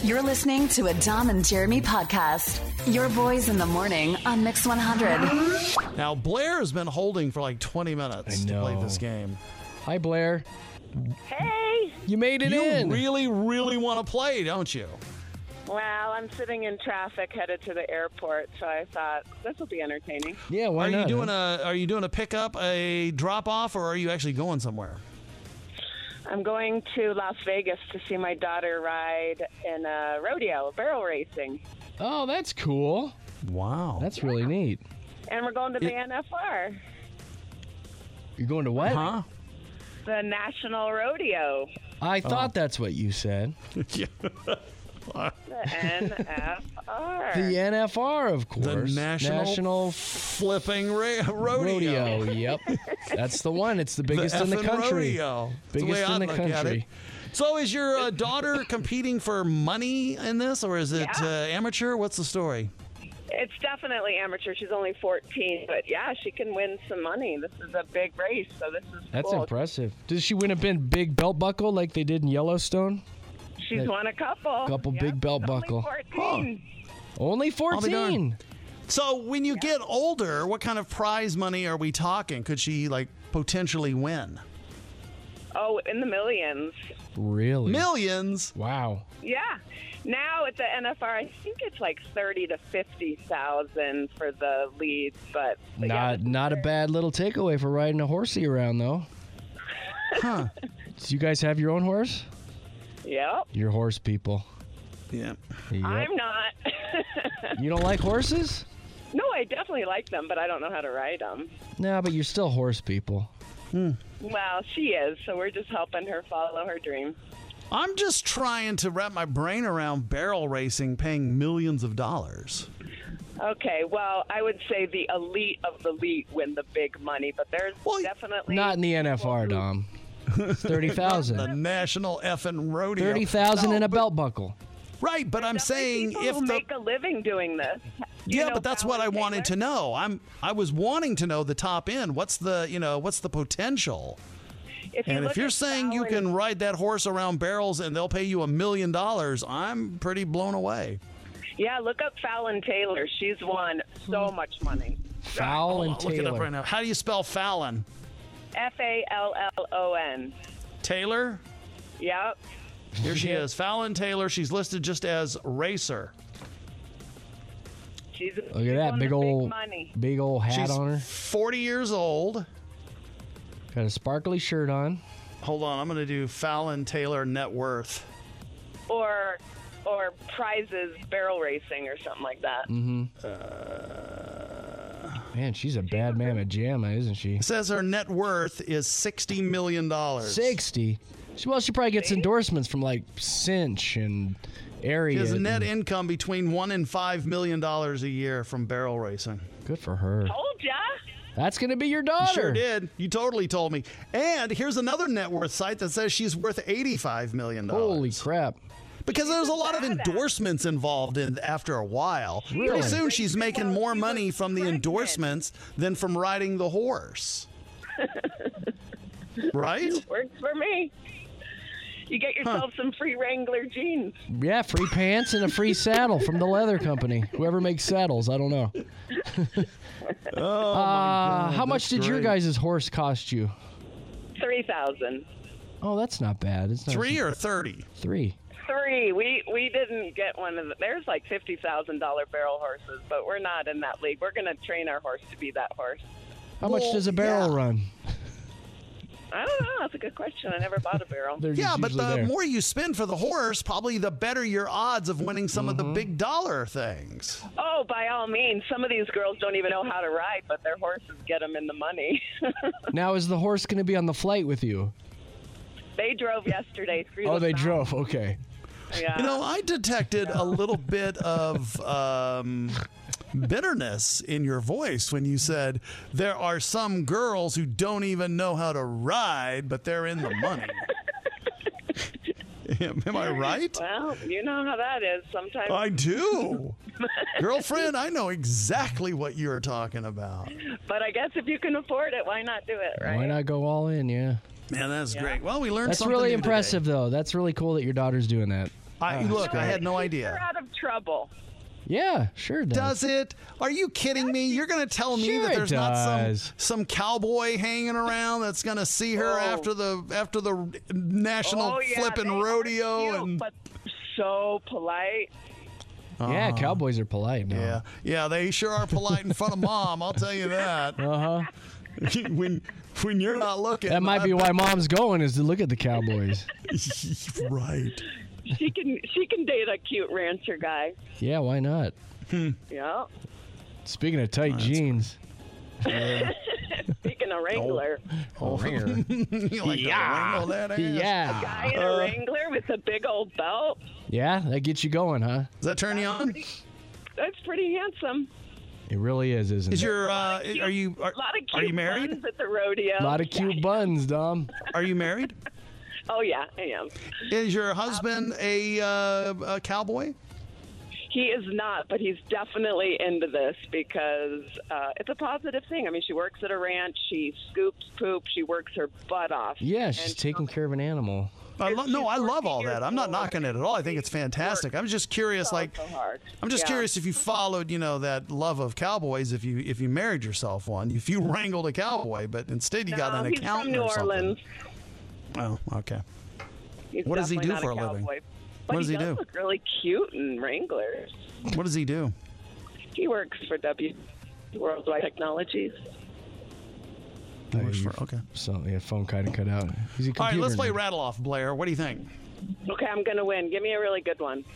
You're listening to a Dom and Jeremy podcast. Your boys in the morning on Mix 100. Now, Blair has been holding for like 20 minutes to play this game. Hi, Blair. Hey! You made it in. You really, really want to play, don't you? Well, I'm sitting in traffic headed to the airport, so I thought this will be entertaining. Yeah, why not? Are you doing a pickup, a drop off, or are you actually going somewhere? I'm going to Las Vegas to see my daughter ride in a rodeo, barrel racing. Oh, that's cool. Wow. That's really neat. And we're going to the NFR. You're going to what? Huh? The National Rodeo. I thought that's what you said. Yeah. The NFR. The NFR, of course. The National Flipping Rodeo. Yep. That's the one. It's the biggest in the effing country. Rodeo. Biggest in the country. So is your daughter competing for money in this, or is it amateur? What's the story? It's definitely amateur. She's only 14, but yeah, she can win some money. This is a big race, so this is That's cool. impressive. Does she win a big belt buckle like they did in Yellowstone? She's won a couple. Big belt buckle. Only 14. Only I'll be 14. So when you get older, what kind of prize money are we talking? Could she potentially win? Oh, in the millions. Really? Millions? Wow. Yeah. Now at the NFR, I think it's like 30 to 50,000 for the leads, but Not a bad little takeaway for riding a horsey around, though. Huh. Do you guys have your own horse? Yep. You're horse people. Yeah. Yep. I'm not. You don't like horses? No, I definitely like them, but I don't know how to ride them. No, but you're still horse people. Well, she is, so we're just helping her follow her dream. I'm just trying to wrap my brain around barrel racing paying millions of dollars. Okay, well, I would say the elite of the elite win the big money, but there's definitely... Not in the NFR, Dom. It's 30,000. The National effing Rodeo. 30,000 in a belt buckle. Right, but I'm saying people if who make a living doing this. Yeah, but that's what I wanted to know. I was wanting to know the top end. What's the potential? If you're saying you can ride that horse around barrels and they'll pay you $1 million, I'm pretty blown away. Yeah, look up Fallon Taylor. She's won so much money. Fallon Taylor. Look it up right now. How do you spell Fallon? Fallon. Taylor? Yep. Here she is. Fallon Taylor. She's listed just as racer. Look at that big old hat She's on her. 40 years old. Got a sparkly shirt on. Hold on, I'm going to do Fallon Taylor net worth. Or prizes barrel racing or something like that. Mm-hmm. Man, she's a bad mamma jamma, isn't she? It says her net worth is $60 million. 60? Well, she probably gets endorsements from Cinch and Ariat. She has a net income between $1 and $5 million a year from barrel racing. Good for her. Told ya. That's going to be your daughter. You sure did. You totally told me. And here's another net worth site that says she's worth $85 million. Holy crap. Because there's a lot of endorsements involved after a while. Really? Pretty soon she's making more money from the endorsements than from riding the horse. Right? Works for me. You get yourself some free Wrangler jeans. Yeah, free pants and a free saddle from the leather company. Whoever makes saddles, I don't know. Oh, my God. How much did your guys' horse cost you? $3,000. Oh, that's not bad. It's not 3 or 30? 3. 3. We didn't get one of the. There's like $50,000 barrel horses, but we're not in that league. We're going to train our horse to be that horse. How much does a barrel run? I don't know. That's a good question. I never bought a barrel. Yeah, but the more you spend for the horse, probably the better your odds of winning some of the big dollar things. Oh, by all means. Some of these girls don't even know how to ride, but their horses get them in the money. Now, is the horse going to be on the flight with you? They drove yesterday through. Oh, they drove. Okay. Yeah. I detected a little bit of bitterness in your voice when you said there are some girls who don't even know how to ride, but they're in the money. Am I right? Well, you know how that is. Sometimes I do. Girlfriend, I know exactly what you're talking about. But I guess if you can afford it, why not do it, right? Why not go all in, yeah. Man, that's great. Well, we learned That's something really new impressive, today. though. That's really cool that your daughter's doing that. Look, I had no idea. You're out of trouble. Yeah, sure it does. Does it? Are you kidding me? You're going to tell me Sure that there's it not does. some cowboy hanging around that's going to see her after the national flipping they rodeo are cute, and but so polite. Yeah, cowboys are polite now. Yeah, they sure are polite in front of Mom. I'll tell you that. when you're not looking, That might be why Mom's going, is to look at the cowboys. Right. She can date a cute rancher guy. Yeah, why not? Yeah. Speaking of tight jeans. Speaking of Wrangler, You like to wrangle that ass? Yeah. guy in a Wrangler with a big old belt. Yeah, that gets you going, huh? Does that turn you on? That's pretty handsome. It really is, isn't Is it? your A lot of cute are you married? buns at the rodeo. A lot of cute buns, Dom. Are you married? Oh yeah, I am. Is your husband a cowboy? He is not, but he's definitely into this because it's a positive thing. I mean, she works at a ranch. She scoops poop. She works her butt off. Yeah, she's taking care of an animal. I love all 14 that. I'm not years knocking it at all. I think it's fantastic. I'm just curious, so hard. I'm just Yeah. curious if you followed, that love of cowboys. If you married yourself one, if you wrangled a cowboy, but instead you got an he's accountant from New or something. Orleans. Oh, okay. He's What does he definitely do for not a living? cowboy. But What does he do? Look really cute in Wranglers. What does he do? He works for Worldwide Technologies. Okay. So, yeah, phone kind of cut out. He's a computer All right, let's play nerd. Rattle Off, Blair. What do you think? Okay, I'm going to win. Give me a really good one.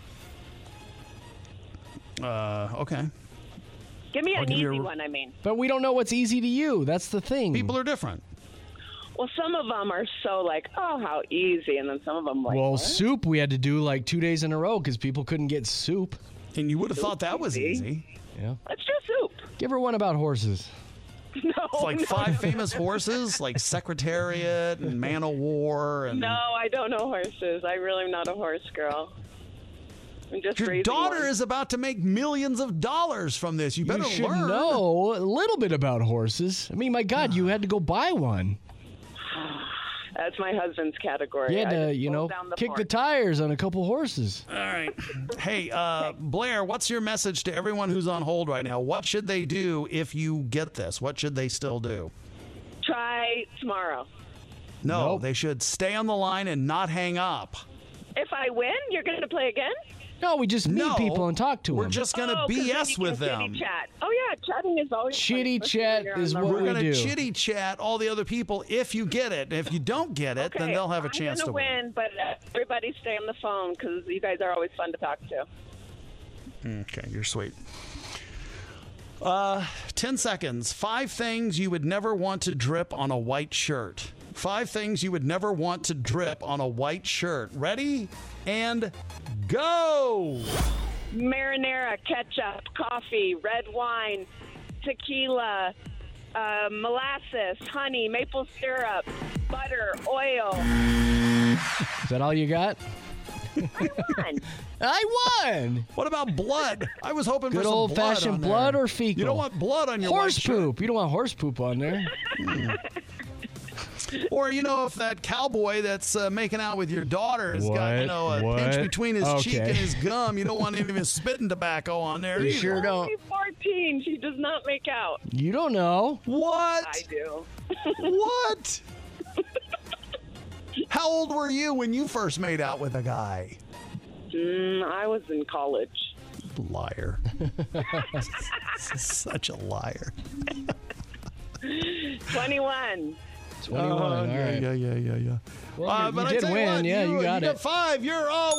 Okay. Give me an give easy you a- one, I mean. But we don't know what's easy to you. That's the thing. People are different. Well, some of them are so like, oh, how easy. And then some of them like, Well, what? soup we had to do like 2 days in a row because people couldn't get soup. And you would have thought that was easy. Yeah. Let's do soup. Give her one about horses. No, It's like no, 5 famous horses, like Secretariat and Man o' War. And No, I don't know horses. I'm really not a horse girl. I'm just your raising daughter one. is about to make millions of dollars from this. You better You should learn. know a little bit about horses. I mean, my God, you had to go buy one. That's my husband's category. You had I to, just pulled down kick the porch. tires on a couple horses. All right. Hey, Blair, what's your message to everyone who's on hold right now? What should they do if you get this? What should they still do? Try tomorrow. No, Nope. they should stay on the line and not hang up. If I win, you're going to play again? No, we just meet No, people and talk to We're them. just going to 'cause then you BS can with them. chitty chat. Oh, yeah, chatting is always fun, Chitty especially chat when you're is on the what We're we road. going to do. chitty chat all the other people if you get it. If you don't get it, then Okay, they'll have a chance I'm to gonna win, but everybody stay on the phone because you guys are always fun to talk to. Okay, you're sweet. 10 seconds. 5 things you would never want to drip on a white shirt. 5 things you would never want to drip on a white shirt. Ready? And go! Marinara, ketchup, coffee, red wine, tequila, molasses, honey, maple syrup, butter, oil. Is that all you got? I won. I won. What about blood? I was hoping for Good some old-fashioned blood blood on there. or fecal? You don't want blood on your Horse white shirt. poop. You don't want horse poop on there. Or, if that cowboy that's making out with your daughter has got, a What? pinch between his cheek Okay. and his gum, you don't want any of his spitting tobacco on there. You either. sure don't. Only 14. She does not make out. You don't know. What? I do. What? How old were you when you first made out with a guy? I was in college. Liar. Such a liar. 21. 21. All right. Yeah. Well, But you I did tell you win. what, Yeah, you got you it. got 5. You're a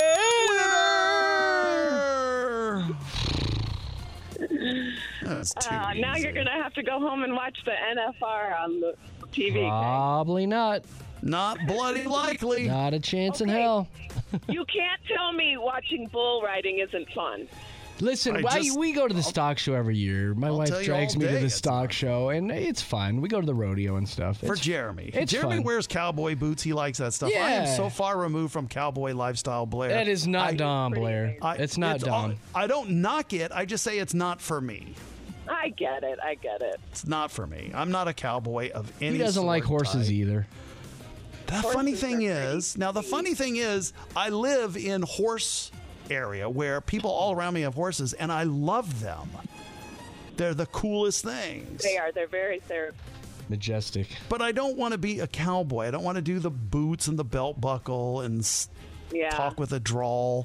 winner. That's too Now easy. you're going to have to go home and watch the NFR on the TV. Probably not. Not bloody likely. Not a chance in Okay. hell. You can't tell me watching bull riding isn't fun. Listen, we go to the stock show every year. My I'll wife tell you drags all me to day the it's stock show, and it's fun. We go to the rodeo and stuff. For It's- Jeremy. it's Jeremy fun. wears cowboy boots. He likes that stuff. I am Yeah. so far removed from cowboy lifestyle, Blair. That is not Dom, Blair. It's not Dom. I don't knock it. I just say it's not for me. I get it. I get it. It's not for me. I'm not a cowboy of any He doesn't like sort, horses type. either. The funny thing is, I live in horse area where people all around me have horses, and I love them. They're the coolest things. They are. They're Majestic. But I don't want to be a cowboy. I don't want to do the boots and the belt buckle and talk with a drawl.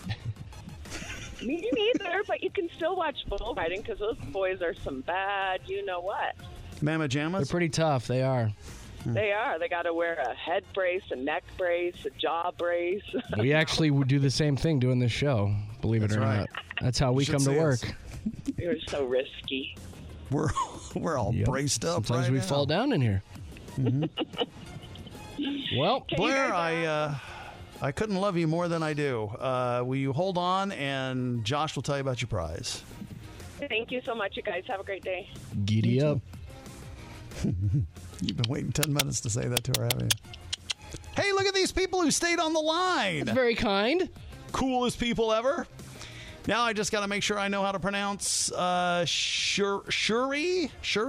Me neither, but you can still watch bull riding because those boys are some bad, you know what. Mamma jammas? They're pretty tough. They are. They are. They got to wear a head brace, a neck brace, a jaw brace. We actually would do the same thing doing this show, believe it or not. That's how we come to work. You're so risky. We're all braced up. Sometimes we fall down in here. Mm-hmm. Well, Blair, I couldn't love you more than I do. Will you hold on, and Josh will tell you about your prize. Thank you so much, you guys. Have a great day. Giddy up. You've been waiting 10 minutes to say that to her, haven't you? Hey, look at these people who stayed on the line. That's very kind. Coolest people ever. Now I just got to make sure I know how to pronounce Shuri?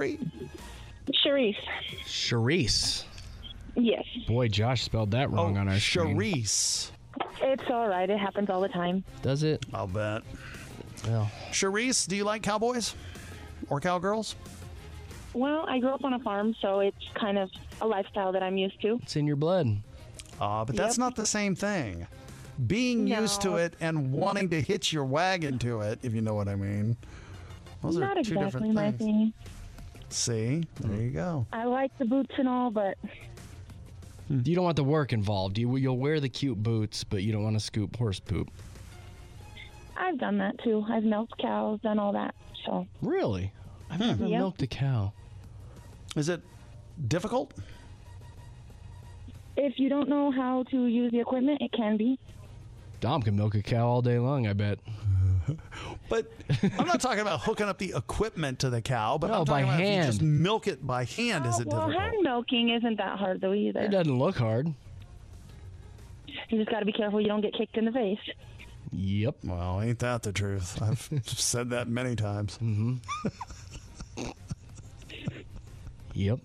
Charisse. Yes. Boy, Josh spelled that wrong on our screen. Charisse. It's all right. It happens all the time. Does it? I'll bet. Well. Charisse, do you like cowboys or cowgirls? Well, I grew up on a farm, so it's kind of a lifestyle that I'm used to. It's in your blood. But that's not the same thing. Being used to it and wanting to hitch your wagon to it, if you know what I mean. Those Not are two exactly different my things. thing. See? There you go. I like the boots and all, but You don't want the work involved. You'll wear the cute boots, but you don't want to scoop horse poop. I've done that too. I've milked cows, done all that. So Really? I've never Yep. milked a cow. Is it difficult? if you don't know how to use the equipment, it can be. Dom can milk a cow all day long, I bet. But I'm not talking about hooking up the equipment to the cow, but No, I'm talking by about if you hand. just milk it by hand. Is it Well, difficult? hand milking isn't that hard though either. It doesn't look hard. You just got to be careful you don't get kicked in the face. Yep. Well, ain't that the truth? I've said that many times. Yep.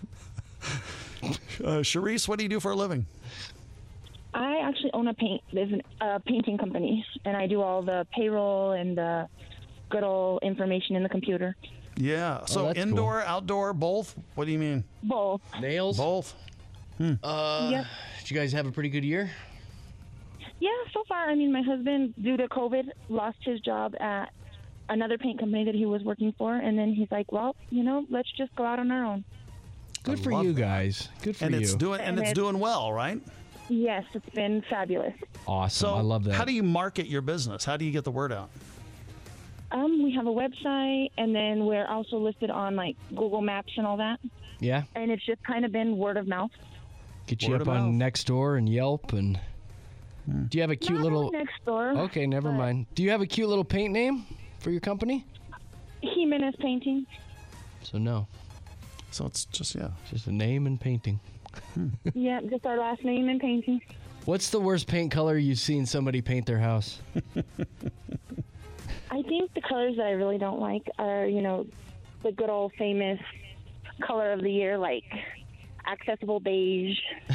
Charisse, what do you do for a living? I actually own a painting company, and I do all the payroll and the good old information in the computer. Yeah. So that's indoor, outdoor, both? What do you mean? Both. Nails? Both. Yep. Did you guys have a pretty good year? Yeah, so far, I mean, my husband, due to COVID, lost his job at another paint company that he was working for, and then he's like, well, let's just go out on our own. Good I for love you that. guys. Good for And you. it's doing well, right? Yes, it's been fabulous. Awesome. So I love that. How do you market your business? How do you get the word out? We have a website, and then we're also listed on like Google Maps and all that. Yeah? And it's just kind of been word of mouth. Get you Word up of on mouth. Nextdoor and Yelp and... Do you have a cute Not little... really next door. Okay, never but mind. Do you have a cute little paint name for your company? Jimenez Painting. So no. So it's just, Just a name and painting. Yeah, just our last name and painting. What's the worst paint color you've seen somebody paint their house? I think the colors that I really don't like are, the good old famous color of the year, like accessible beige.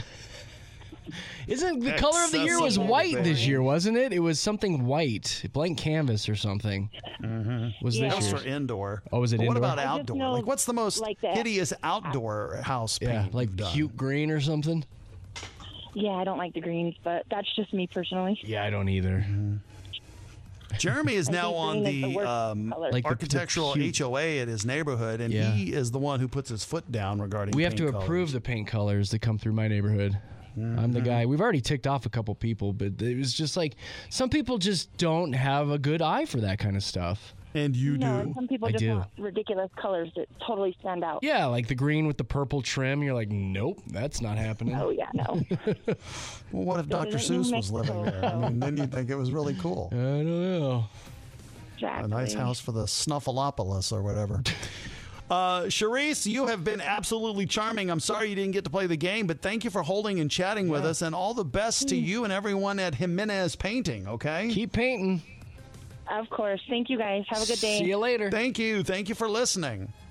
Isn't the color of the year was Accessible white this beige. year, wasn't it? It was something white, blank canvas or something. Was Yeah. that was this for year? indoor. Oh, was it But what indoor? about I just outdoor? know, Like, what's the most like that. hideous outdoor house paint Yeah, like you've done? cute green or something. Yeah, I don't like the greens, but that's just me personally. Yeah, I don't either. Jeremy is I now think on green is the worst color. Like the architectural cute- HOA at his neighborhood, and Yeah. he is the one who puts his foot down regarding We have to paint colors. approve the paint colors that come through my neighborhood. I'm the guy. We've already ticked off a couple people, but it was just like some people just don't have a good eye for that kind of stuff. And you No, do. and some people I just do. want ridiculous colors that totally stand out. Yeah, like the green with the purple trim. You're like, nope, that's not happening. Oh, yeah, no. Well, what if Dr. Doesn't Seuss make was living sense. there? I mean, then you'd think it was really cool. I don't know. Exactly. A nice house for the Snuffleupagus or whatever. Charisse, you have been absolutely charming. I'm sorry you didn't get to play the game, but thank you for holding and chatting with us, and all the best to you and everyone at Jimenez Painting, okay? Keep painting. Of course. Thank you, guys. Have a good day. See you later. Thank you. Thank you for listening.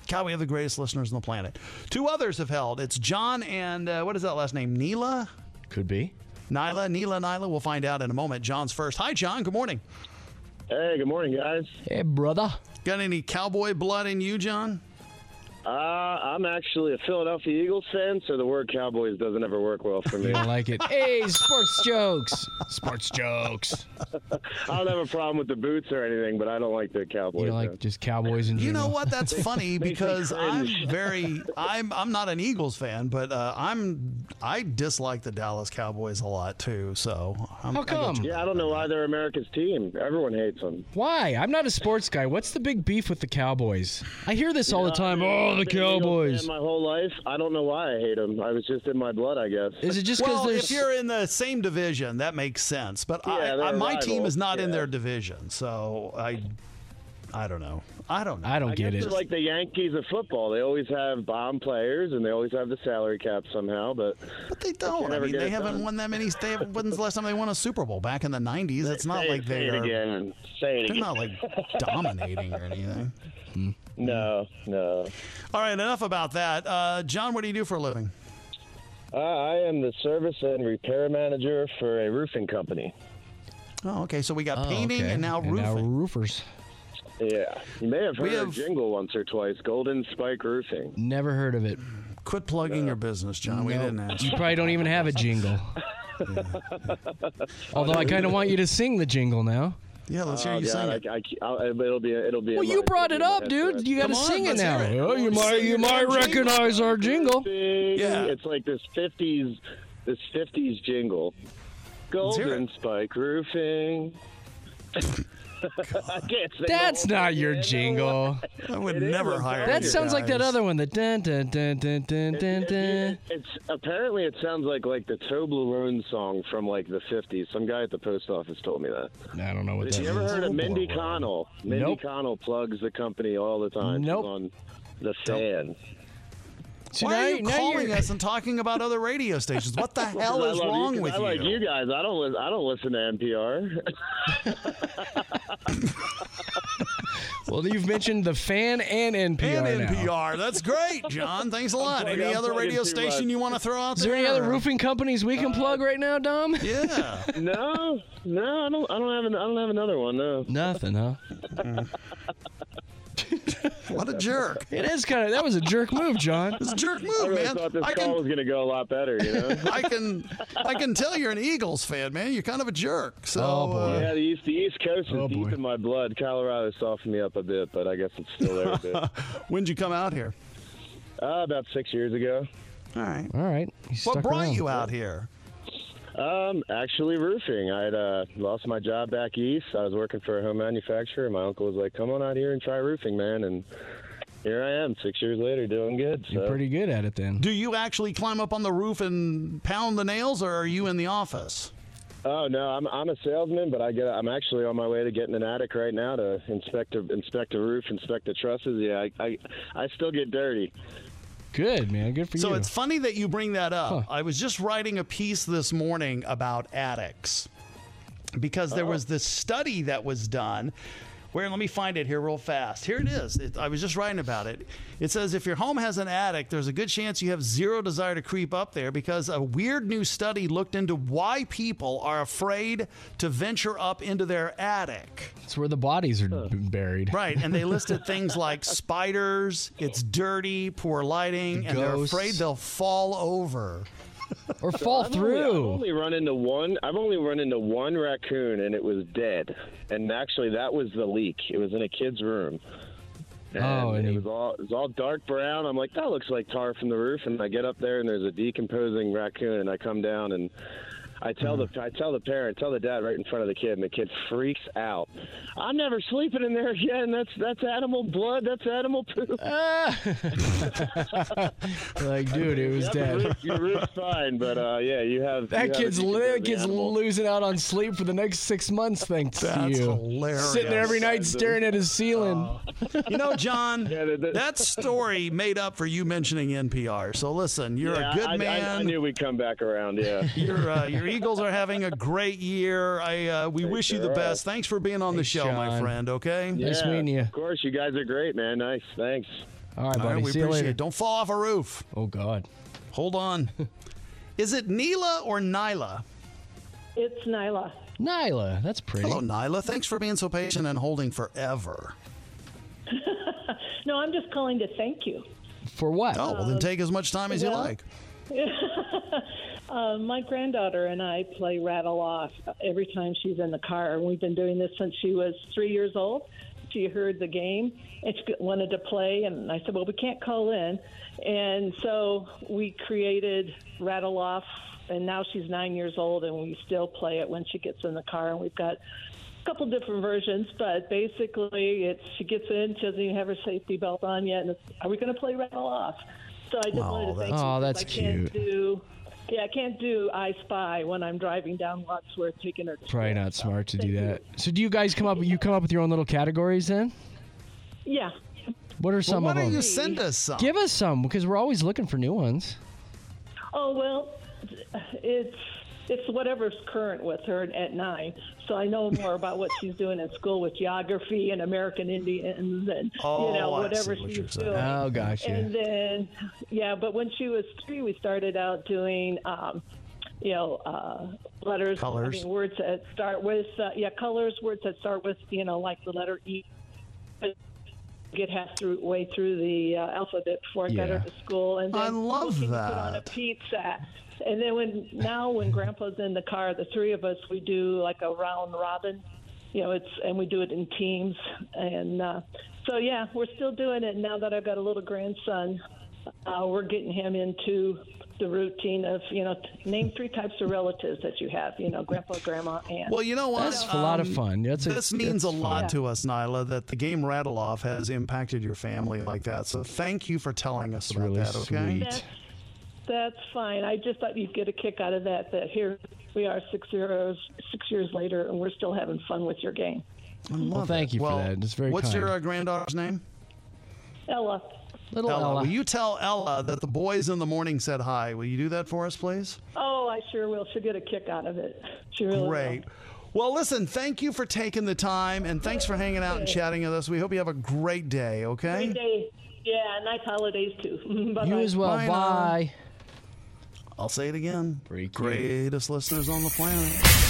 God, we have the greatest listeners on the planet. 2 others have held. It's John and what is that last name? Neela? Could be. Nyla. We'll find out in a moment. John's first. Hi, John. Good morning. Hey, good morning, guys. Hey, brother. Got any cowboy blood in you, John? I'm actually a Philadelphia Eagles fan, so the word Cowboys doesn't ever work well for me. You don't like it. Hey, sports jokes. Sports jokes. I don't have a problem with the boots or anything, but I don't like the Cowboys. You don't like just Cowboys in general? You know what? That's funny because cringe. I'm not an Eagles fan, but I dislike the Dallas Cowboys a lot too. So how come? Yeah, I don't know why they're America's team. Everyone hates them. Why? I'm not a sports guy. What's the big beef with the Cowboys? I hear this all the time. Oh, the Cowboys. My whole life, I don't know why I hate them. I was just in my blood, I guess. Is it just because well, if you're in the same division, that makes sense. But my team is not in their division, so I don't know. I don't get it. It's like the Yankees of football. They always have bomb players, and they always have the salary cap somehow. But they don't. I mean, they haven't won that many. When's the last time they won a Super Bowl? Back in the 90s. It's not like they're not like dominating or anything. No. All right, enough about that. John, what do you do for a living? I am the service and repair manager for a roofing company. Oh, okay. So we got painting and now roofing. Now roofers. Yeah. You may have heard a jingle once or twice, Golden Spike Roofing. Never heard of it. Quit plugging your business, John. We didn't ask. You probably don't even have a jingle. Although I kind of want you to sing the jingle now. Yeah, let's hear you sing it. It'll be. Well, you brought it up, dude. You got to sing it now. Oh, you might recognize our jingle. Yeah, it's like this 50s jingle. Golden Spike Roofing. That's not your jingle. I would never hire. That sounds like that other one. The dun dun dun dun dun dun dun. Apparently it sounds like the Toblerone song from like the 50s. Some guy at the post office told me that. I don't know what that is. You ever heard of Mindy Connell? Mindy Connell plugs the company all the time. Nope. She's on The Fan. So why are you calling us and talking about other radio stations? What the hell is wrong with you? I like you guys. I don't listen to NPR. Well, you've mentioned The Fan and NPR NPR. That's great, John. Thanks a lot. Any other radio station you want to throw out there? Is there any other roofing companies we can plug right now, Dom? Yeah. No, I don't have another one. No. Nothing, huh? What a jerk. It is that was a jerk move, John. It's a jerk move, I really man. thought this call was going to go a lot better, you know? I can tell you're an Eagles fan, man. You're kind of a jerk. So, yeah, the East Coast is deep in my blood. Colorado softened me up a bit, but I guess it's still there a bit. When'd you come out here? About 6 years ago. All right. What brought you out here? Actually roofing. I'd lost my job back east. I was working for a home manufacturer. My uncle was like, come on out here and try roofing, man. And here I am 6 years later doing good. So. You're pretty good at it then. Do you actually climb up on the roof and pound the nails, or are you in the office? Oh, no, I'm a salesman, but I'm actually on my way to getting an attic right now to inspect a roof, inspect the trusses. Yeah, I still get dirty. Good, man. Good for you. So it's funny that you bring that up. I was just writing a piece this morning about attics because there was this study that was done where, let me find it here real fast. Here it is. I was just writing about it. It says if your home has an attic, there's a good chance you have zero desire to creep up there because a weird new study looked into why people are afraid to venture up into their attic. It's where the bodies are buried. Right, and they listed things like spiders, it's dirty, poor lighting, and they're afraid they'll fall over. Or fall through. I've only run into one raccoon, and it was dead. And actually, that was the leak. It was in a kid's room. And it was all dark brown. I'm like, that looks like tar from the roof. And I get up there, and there's a decomposing raccoon. And I come down, and I tell the dad right in front of the kid, and the kid freaks out. I'm never sleeping in there again. That's animal blood. That's animal poop. Like, dude, it was dead. Your roof's fine, but yeah, you have that kid's losing out on sleep for the next 6 months. Thanks to you. That's hilarious. Sitting there every night staring at his ceiling. You know, John, that story made up for you mentioning NPR. So listen, you're a good man. I knew we'd come back around. Yeah. Your Eagles are having a great year. We wish you the best. Thanks for being on the show, my friend, okay? Nice meeting you. Of course, you guys are great, man. Nice. Thanks. All right, buddy. We See you appreciate later. it. Don't fall off a roof. Oh, God. Hold on. Is it Neela or Nyla? It's Nyla. Nyla. That's pretty. Hello, Nyla. Thanks for being so patient and holding forever. No, I'm just calling to thank you. For what? Oh, well, then take as much time as you like. My granddaughter and I play Rattle Off every time she's in the car, and we've been doing this since she was 3 years old. She heard the game and she wanted to play, and I said, well, we can't call in. And so we created Rattle Off, and now she's 9 years old, and we still play it when she gets in the car, and we've got a couple different versions, but basically she gets in, she doesn't even have her safety belt on yet, and are we going to play Rattle Off? So I just wanted to thank you. Oh, that's cute. I can't do I Spy when I'm driving down Wadsworth taking her to Probably school. not smart to do that. So do you guys come up with your own little categories then? Yeah. What are some Why of them? don't you send us some? Give us some, because we're always looking for new ones. Oh, well, it's whatever's current with her at 9. So I know more about what she's doing in school with geography and American Indians and whatever she's doing. Oh, gotcha. And then, but when she was 3, we started out doing, letters, colors, words that start with, colors, words that start with, like the letter E. Get halfway through the alphabet before I got her to school, and then I love that. Put on a pizza, and then when Grandpa's in the car, the 3 of us, we do like a round robin, and we do it in teams, and we're still doing it now that I've got a little grandson. We're getting him into the routine of, name 3 types of relatives that you have, grandpa, grandma, aunt. Well, you know what? That's a lot of fun. This means a lot to us, Nyla, that the game Rattle Off has impacted your family like that. So thank you for telling us about that, okay? Sweet. That's fine. I just thought you'd get a kick out of that here we are 6 years later, and we're still having fun with your game. Well, thank you for that. It's very What's kind. your granddaughter's name? Ella. Little Ella. Will you tell Ella that the boys in the morning said hi? Will you do that for us, please? Oh, I sure will. She'll get a kick out of it. She really Great. will. Well, listen, thank you for taking the time, and thanks for hanging out and chatting with us. We hope you have a great day, okay? Great day. Yeah, nice holidays, too. Bye-bye. You as well. Bye. I'll say it again. Pretty cute. Greatest listeners on the planet.